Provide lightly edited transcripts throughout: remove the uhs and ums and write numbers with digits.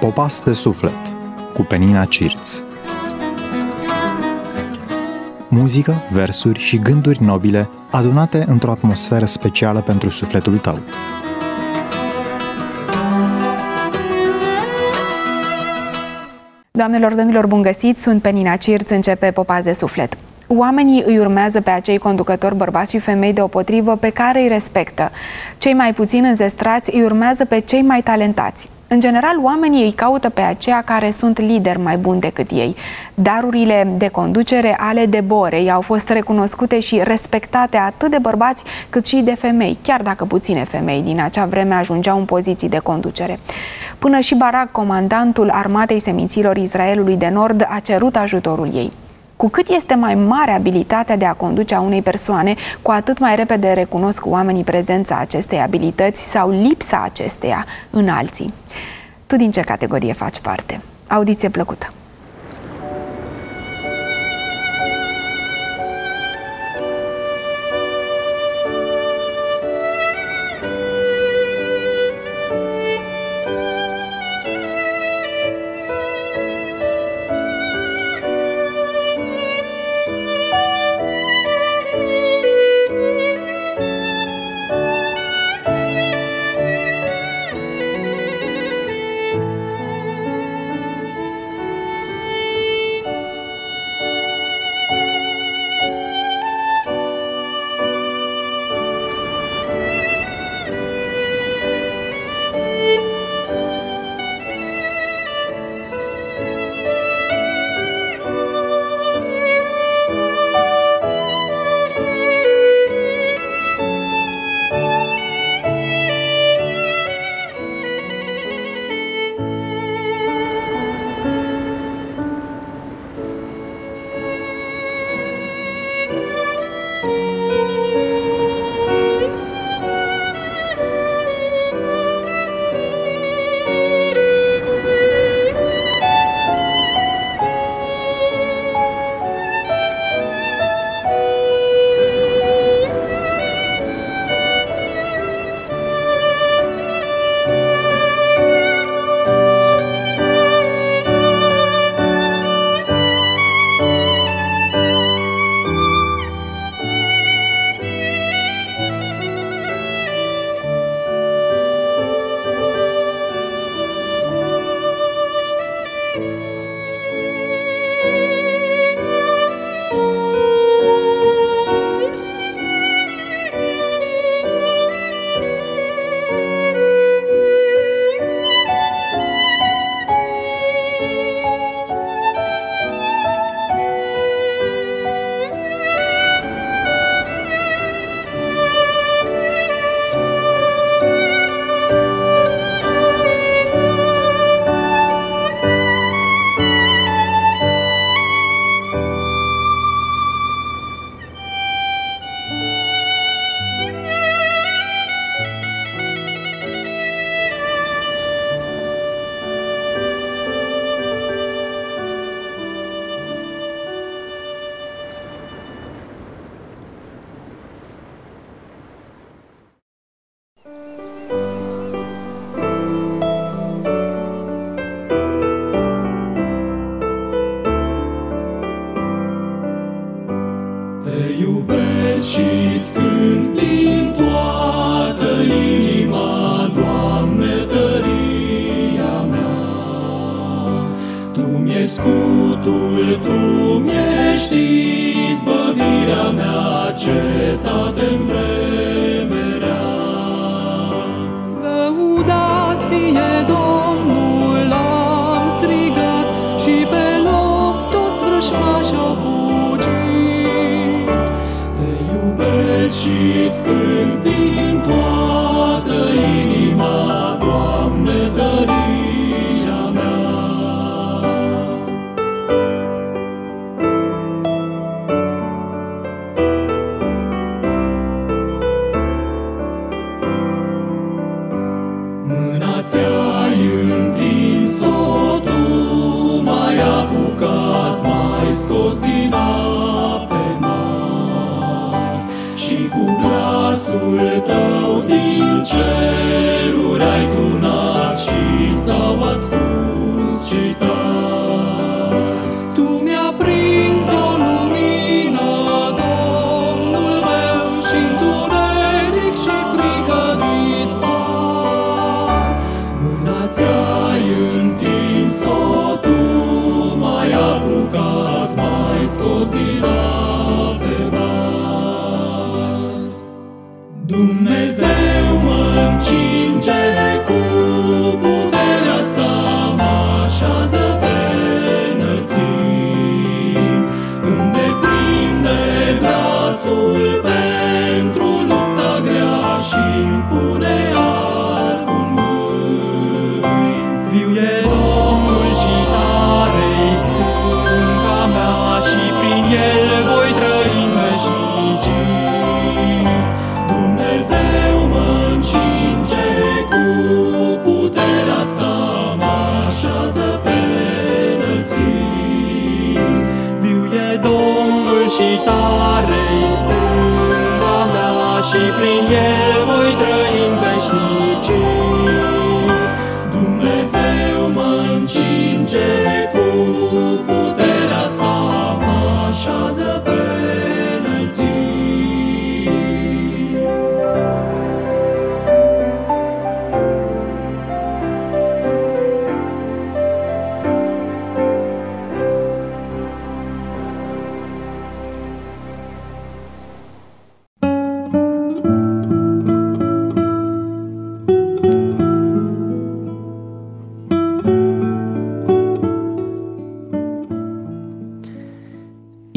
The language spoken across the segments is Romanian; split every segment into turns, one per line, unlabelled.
Popas de suflet cu Penina Cirț. Muzică, versuri și gânduri nobile adunate într-o atmosferă specială pentru sufletul tău.
Doamnelor, domnilor, bun găsit! Sunt Penina Cirț, începe Popas de suflet. Oamenii îi urmează pe acei conducători bărbați și femei deopotrivă pe care îi respectă. Cei mai puțin înzestrați îi urmează pe cei mai talentați. În general, oamenii îi caută pe aceia care sunt lideri mai buni decât ei. Darurile de conducere ale Deborei au fost recunoscute și respectate atât de bărbați cât și de femei, chiar dacă puține femei din acea vreme ajungeau în poziții de conducere. Până și Barak, comandantul armatei seminților Israelului de Nord, a cerut ajutorul ei. Cu cât este mai mare abilitatea de a conduce a unei persoane, cu atât mai repede recunosc oamenii prezența acestei abilități sau lipsa acesteia în alții. Tu din ce categorie faci parte? Audiție plăcută!
Scutul, Tu mi-ești izbăvirea mea, cetate-n vreme rea.
Lăudat fie Domnul, am strigat și pe loc toți vrăjmași au fugit.
Te iubesc și-ți cânt din toată inima, Doamne, tăria mea. Mâna ți-ai întins-o, Tu m-ai apucat, m-ai scos din ape mari și cu glasul Tău din ceruri ai tunat și s-au ascuns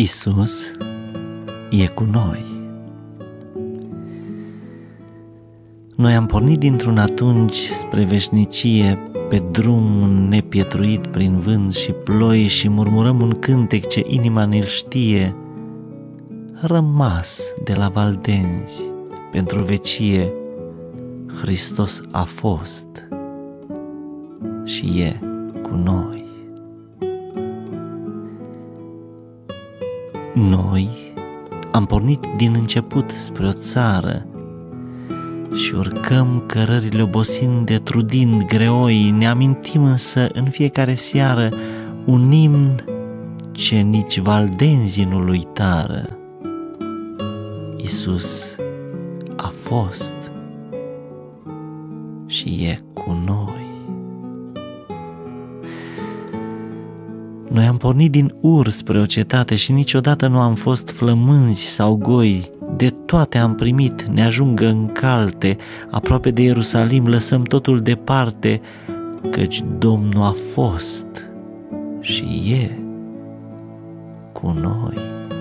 Iisus e cu noi. Noi am pornit dintr-un atunci spre veșnicie, pe drum nepietruit prin vânt și ploi, și murmurăm un cântec ce inima ne-l știe, rămas de la Valdenzi pentru vecie. Hristos a fost și e cu noi. Noi am pornit din început spre o țară și urcăm cărările obosind de trudind greoi, ne amintim însă în fiecare seară un imn ce nici valdenzii nu-l uitară. Iisus a fost și e cu noi. Noi am pornit din Ur spre o cetate și niciodată nu am fost flămânzi sau goi. De toate am primit, ne ajungă încalte, aproape de Ierusalim lăsăm totul departe, căci Domnul a fost și e cu noi.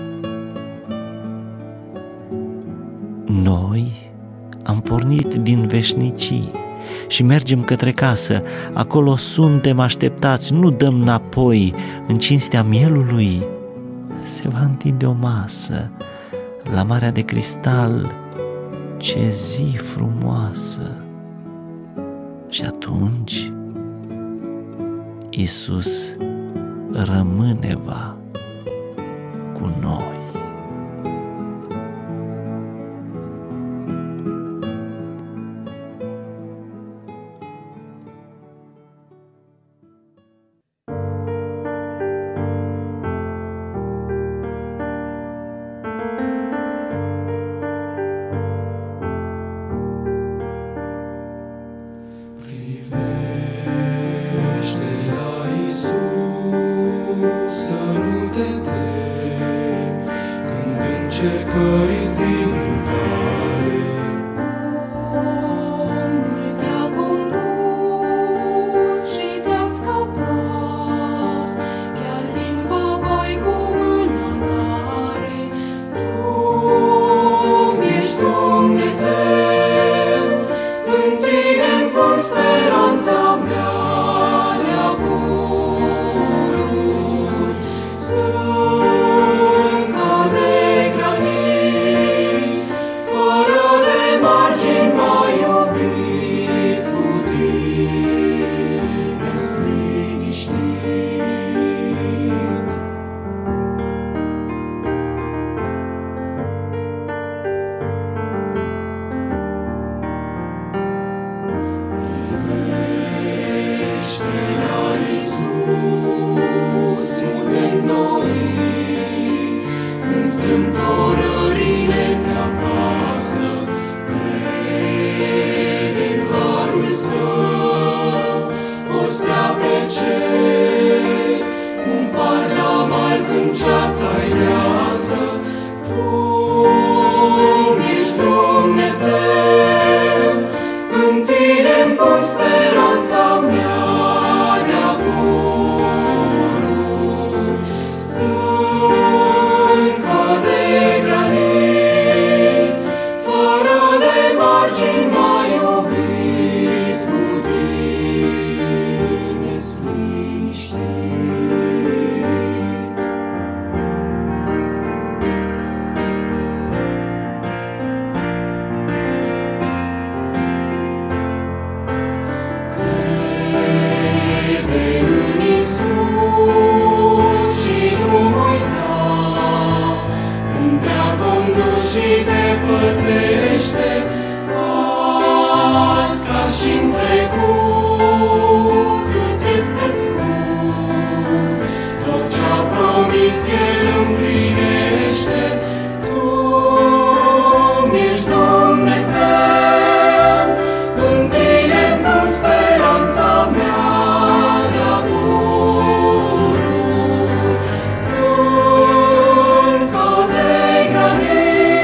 Noi am pornit din veșnicii și mergem către casă, acolo suntem așteptați, nu dăm înapoi. În cinstea mielului se va întinde o masă la Marea de Cristal, ce zi frumoasă! Și atunci Iisus rămâne va cu noi.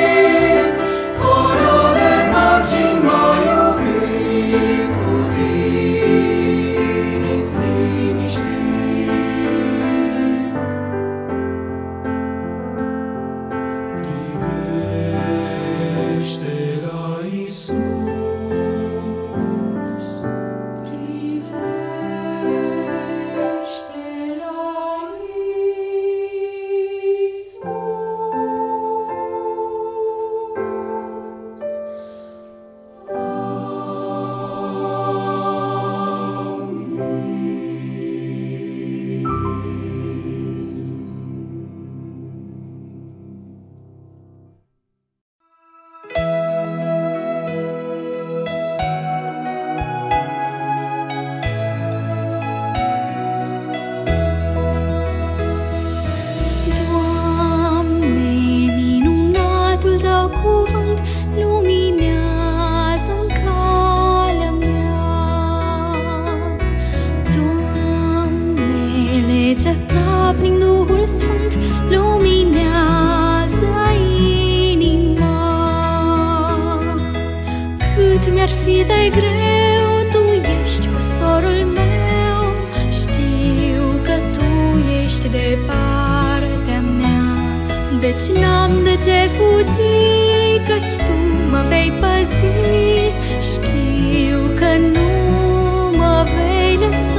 Cu tine
e greu, Tu ești păstorul meu. Știu că Tu ești de partea mea, deci n-am de ce fugi, căci Tu mă vei păzi. Știu că nu mă vei lăsa.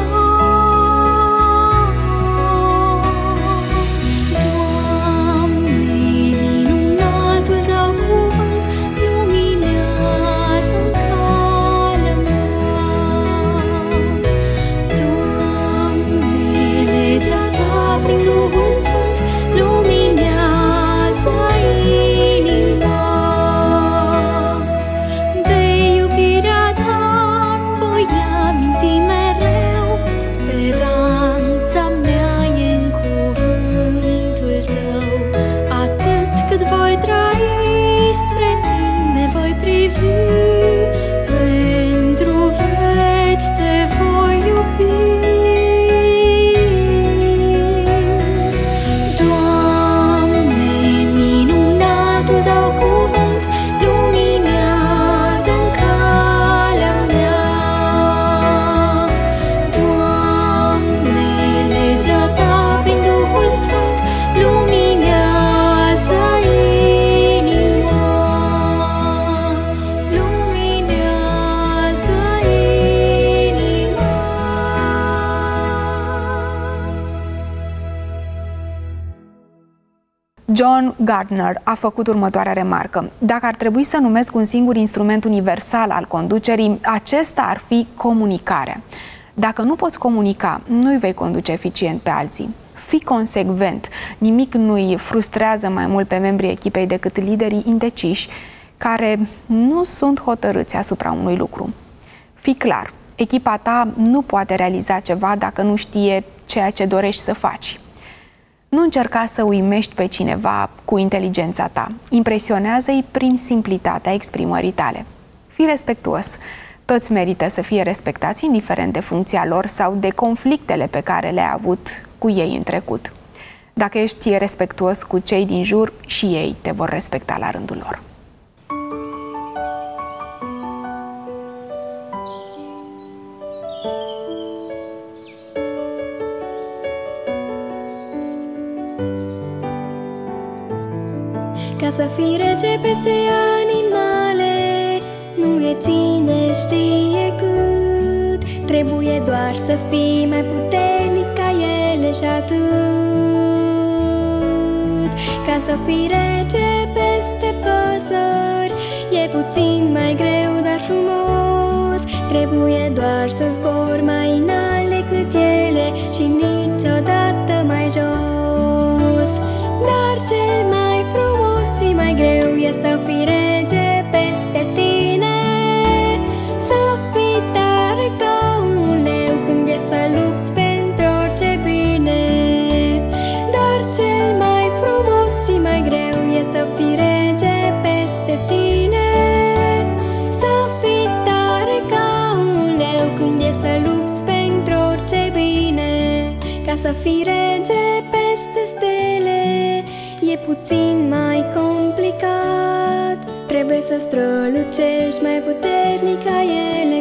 John Gardner a făcut următoarea remarcă: dacă ar trebui să numesc un singur instrument universal al conducerii, acesta ar fi comunicarea. Dacă nu poți comunica, nu-i vei conduce eficient pe alții. Fii consecvent. Nimic nu-i frustrează mai mult pe membrii echipei decât liderii indeciși care nu sunt hotărâți asupra unui lucru. Fii clar. Echipa ta nu poate realiza ceva dacă nu știe ceea ce dorești să faci. Nu încerca să uimești pe cineva cu inteligența ta. Impresionează-i prin simplitatea exprimării tale. Fii respectuos. Toți merită să fie respectați, indiferent de funcția lor sau de conflictele pe care le-ai avut cu ei în trecut. Dacă ești respectuos cu cei din jur, și ei te vor respecta la rândul lor.
Ca să fii rege peste animale, nu e cine știe cât. Trebuie doar să fii mai puternic ca ele și atât. Ca să fii rege peste păsări, e puțin mai greu, dar frumos. Trebuie doar să zbori mai înalt decât ele și niciodată mai jos. Dar cel mai frumos și mai greu e să fii rege peste tine. Să fii tare ca un leu când e să lupți pentru orice bine. Dar cel mai frumos și mai greu e să fii rege peste tine. Să fii tare ca un leu când e să lupți pentru orice bine. Ca să fii rege peste stele, e puțin mai complicat. Trebuie să strălucești mai puternic ca ele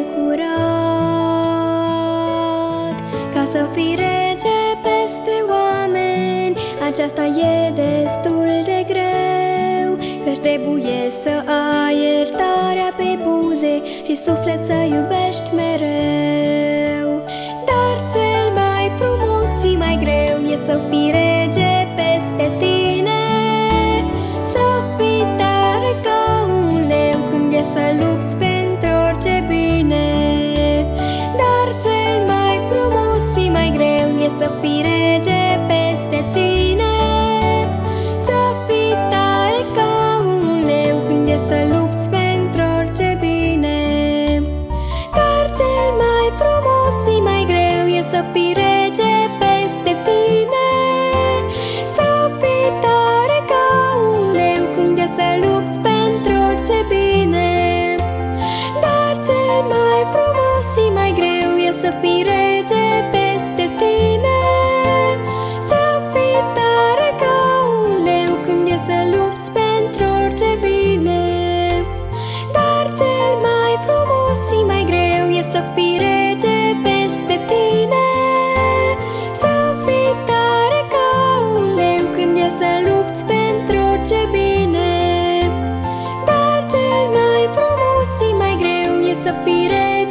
curat. Ca să fii rege peste oameni, aceasta e destul de greu, căci trebuie să ai iertarea pe buze și suflet să iubești mereu. Dar cel mai frumos și mai greu e să fii rege peste tine. Să fii tare ca un leu când e să lupți pentru orice bine. Dar cel mai frumos și mai greu e să fii rege peste tine. Să fii tare ca un leu când e să lupți pentru orice bine. Dar cel mai frumos și mai greu e să fii rege peste tine. Să fii tare ca un leu când e să lupți pentru orice bine. Dar cel mai frumos și mai greu e să fii rege peste tine. Să fii tare ca un leu când e să lupți pentru orice bine. Dar cel mai frumos și mai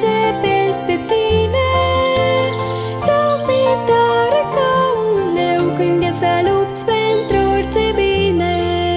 rege peste tine, să fii tare ca un leu când e să lupți pentru orice bine.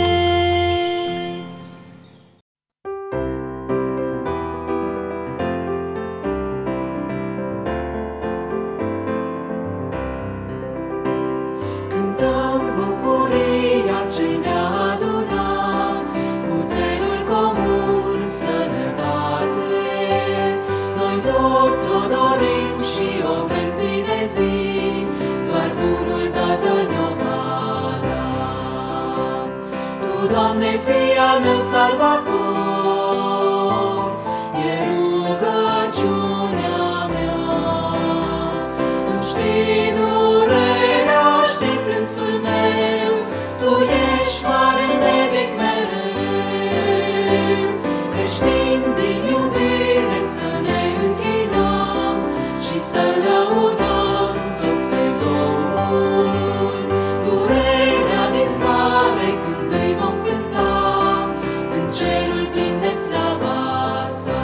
Cântăm bucuria ce ne-a adunat, cu țelul comun, sănătate. Noi toți o dorim și o vrem zi de zi, doar bunul Tată ne-o va da. Tu, Doamne, fii al meu salvator, e rugăciunea mea. Îmi știi durerea, știi plânsul meu, Tu ești mare medic mereu. Creștini din iubire să ne închinăm și să lăudăm toți pe Domnul. Durerea dispare când îi vom cânta în cerul plin de slava sa.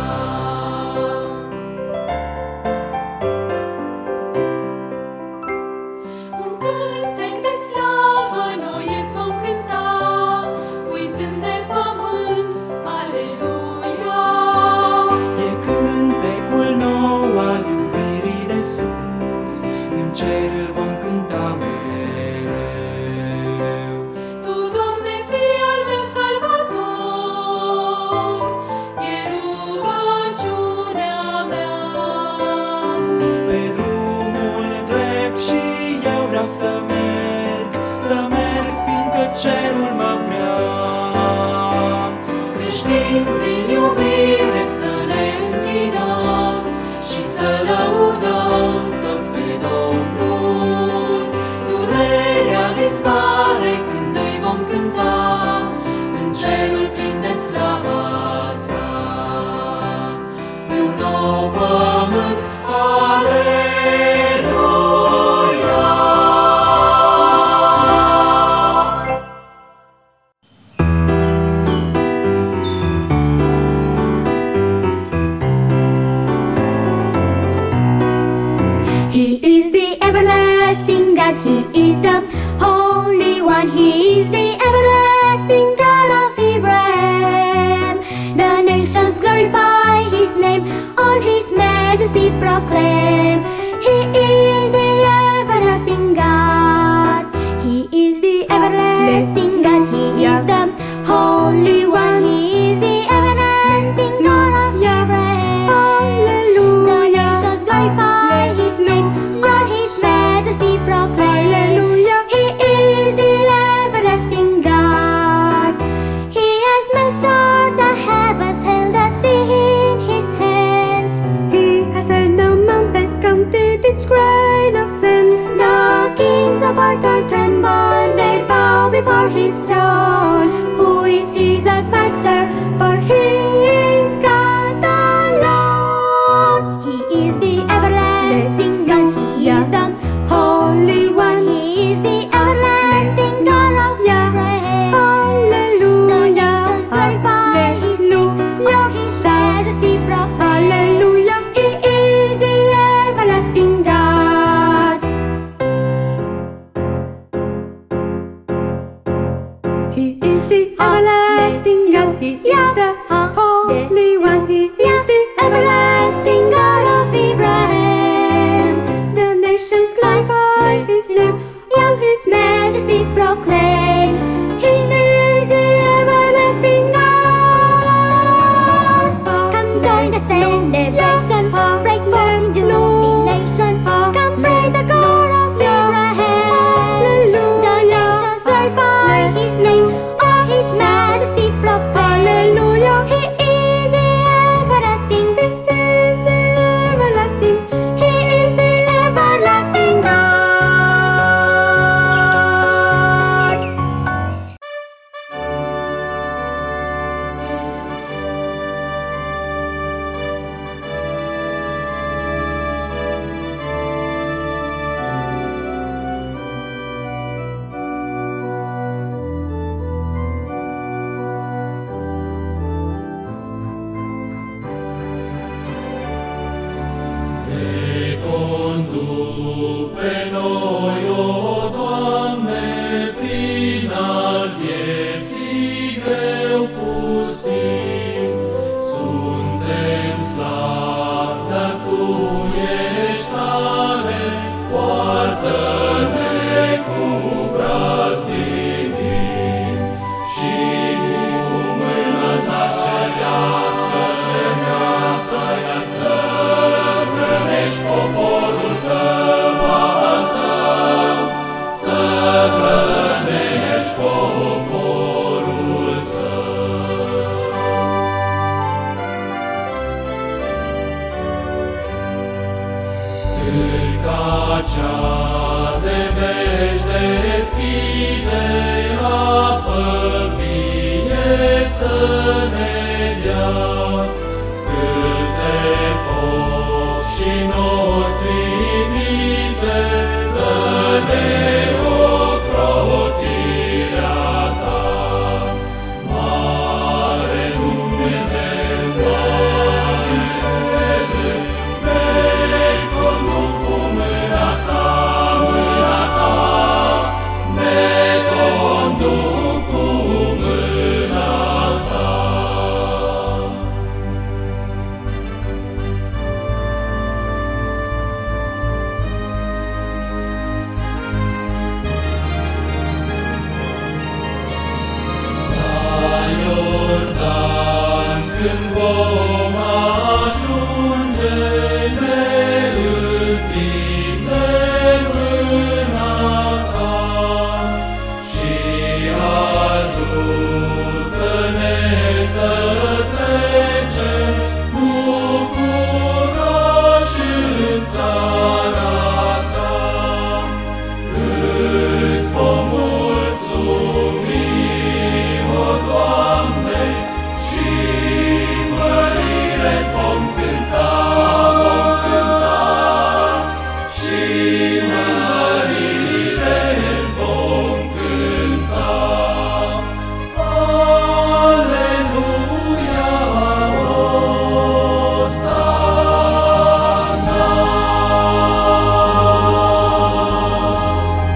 Un cântec de slavă noi îți vom cânta, uitând de pământ, aleluia. E cântecul nou al iubirii de sus, în cer îl vom cânta mereu. Tu, Doamne, fii al meu salvator, e rugăciunea mea. Pe drumul drept și eu vreau să merg, fiindcă cerul mă vrea. Creștini din iubire să ne închinăm și să lăudăm toți pe Domnul. Durerea dispare când îi vom cânta în cerul plin de slava sa. Pe un nou pământ, aleluia.
He is the everlasting God, He is the Holy One, He is the everlasting God of Abraham. The nations glorify His name, all His majesty proclaim. He is the everlasting God, He is the everlasting God, He is the Holy One, He is the everlasting God of Abraham. Hallelujah. The nations glorify His name, all His majesty proclaim. Hallelujah. He is the everlasting God. He has measured the heavens, held the sea in His hands. He has held the mountains, counted each grain of sand. The kings of earth all tremble, they bow before His throne. Who is His advisor? For He is God alone. He is the everlasting God, He is the Holy One, He is the everlasting God of Abraham. Hallelujah. The nations glorify His name, all His majesty proclaim. Hallelujah. He is the everlasting God. He
Ne conduc pe noi, o Doamne, prin al vieții greu pustiu. Suntem slabi, dar Tu ești tare, poartă-ne cu braț divin și cu mâna Ta cerească, să hrănești poporul Tău, al Tău, să hrănești poporul Tău. Stâlca cea de veci deschide, apă vie să ne dea, stâlp de foc și nori trimite, dă-ne ocrotirea Ta. Mare Dumnezeu, mare Dumnezeu, ne conduc cu mâna Ta, ne conduc cu mâna Ta. La Iordan când vom ajunge, ne întinde mâna Ta și ajută-ne să trecem bucuroși în țara Ta. Îți vom mulțumi, o Doamne, și mărire-ți vom cânta, și mărire-ți vom cânta. Aleluia, Osana.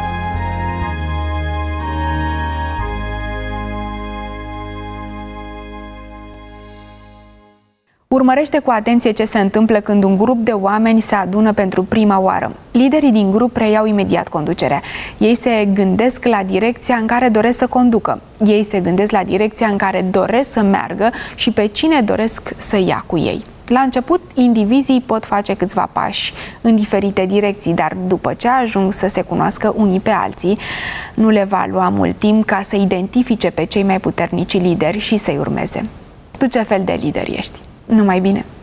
Urmărește cu atenție ce se întâmplă când un grup de oameni se adună pentru prima oară. Liderii din grup preiau imediat conducerea. Ei se gândesc la direcția în care doresc să conducă. Ei se gândesc la direcția în care doresc să meargă și pe cine doresc să ia cu ei. La început, indivizii pot face câțiva pași în diferite direcții, dar după ce ajung să se cunoască unii pe alții, nu le va lua mult timp ca să identifice pe cei mai puternici lideri și să-i urmeze. Tu ce fel de lider ești? Numai bine!